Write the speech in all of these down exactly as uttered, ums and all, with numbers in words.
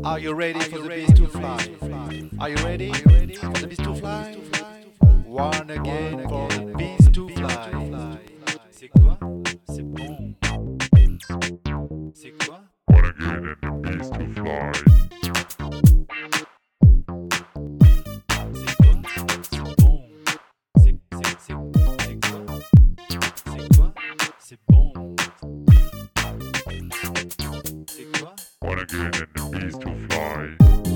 Are you ready for the beast to fly? Are you ready for the beast to fly? One again for the beast to fly. C'est quoi? C'est bon. C'est quoi? One again and the beast to fly. C'est quoi? C'est bon. C'est c'est c'est c'est quoi? C'est quoi? C'est bon. C'est quoi? One again and the beast to fly.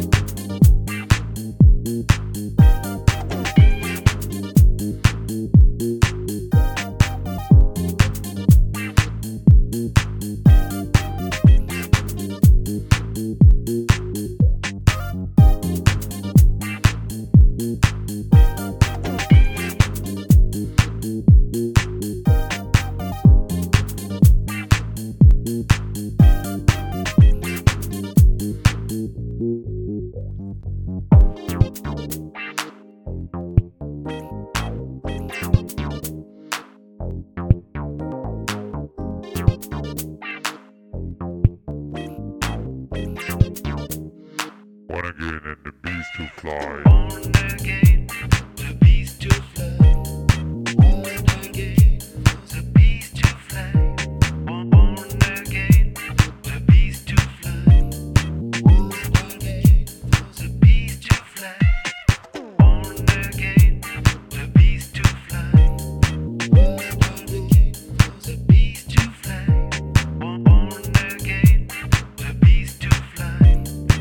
One again and the beast to fly. Born again, the beast to fly. Born again, the beast to fly. Born again, the beast to fly. Born again, the beast to fly. Born again, the beast to fly. Born again, the beast to fly. Born again, the beast to fly.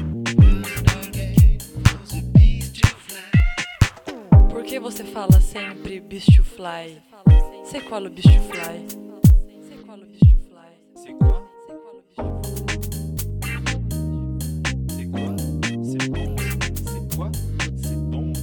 Por que você fala sempre beast to fly? C'est quoi le beast to fly? C'est quoi le beast to fly? C'est quoi? C'est quoi le beast to fly? C'est quoi? C'est bon.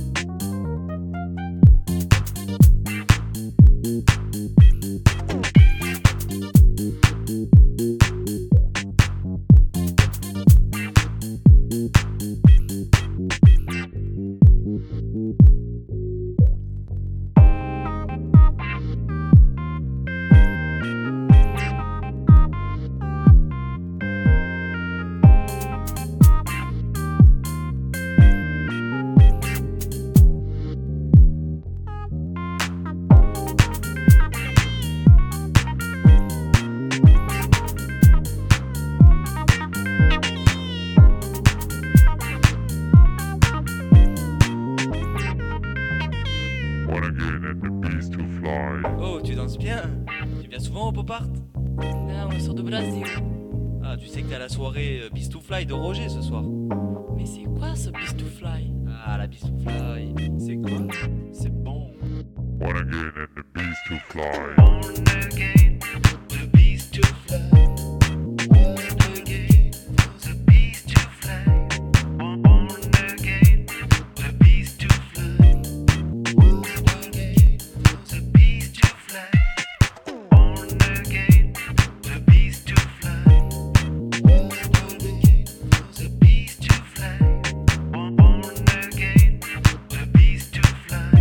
One again and the beast to fly. Oh, tu danses bien. Tu viens souvent au pop art? Não, eu sou do Brasil. Ah, tu sais que t'es à la soirée euh, Beast to Fly de Roger ce soir. Mais c'est quoi ce beast to fly? Ah, la Beast to Fly. C'est quoi? C'est bon. One again and the beast to fly. Born again, the beast to fly. Born again, the beast to fly. Born again, the beast to fly. Born again, the beast to fly. Born again, the beast to fly. Born again, the beast to fly. Born again, the beast to fly.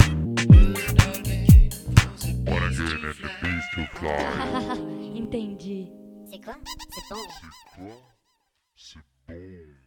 One again and the beast to fly. Entendi. C'est quoi? C'est bon. C'est quoi? C'est bon.